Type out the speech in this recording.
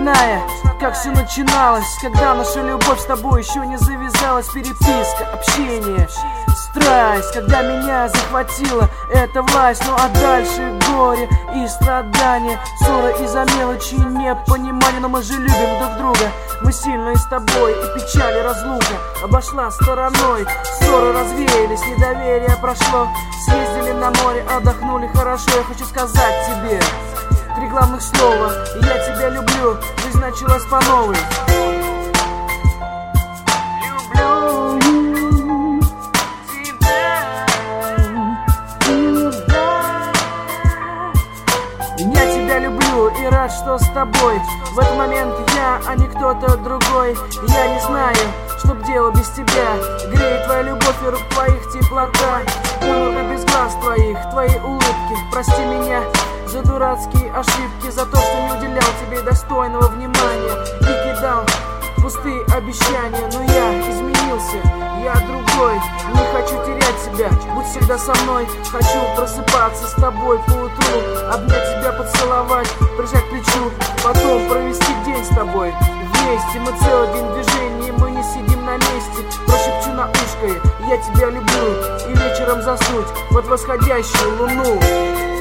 вспоминая, как все начиналось, когда наша любовь с тобой еще не завязалась. Переписка, общение, страсть, когда меня захватила эта власть. Ну а дальше горе и страдания, ссоры из-за мелочи и непонимания. Но мы же любим друг друга, мы сильные с тобой, и печаль и разлука обошла стороной. Ссоры развеялись, недоверие прошло, съездили на море, отдохнули хорошо. Я хочу сказать тебе 3 главных слова: я тебя люблю, жизнь началась по новой. Я тебя люблю и рад, что с тобой. В этот момент я, а не кто-то другой. Я не знаю, что б делал без тебя. Греет твоя любовь и рук твоих теплота. Улыбка без глаз твоих, твои улыбки. Прости меня за дурацкие ошибки, за то, что не уделял тебе достойного внимания и кидал пустые обещания. Но я изменился, я другой, не хочу терять себя, будь всегда со мной. Хочу просыпаться с тобой по утру, обнять тебя, поцеловать, прижать к плечу, потом провести день с тобой вместе. Мы целый день в движении, мы не сидим на месте. Прошепчу на ушко: я тебя люблю, и вечером заснуть под восходящую луну.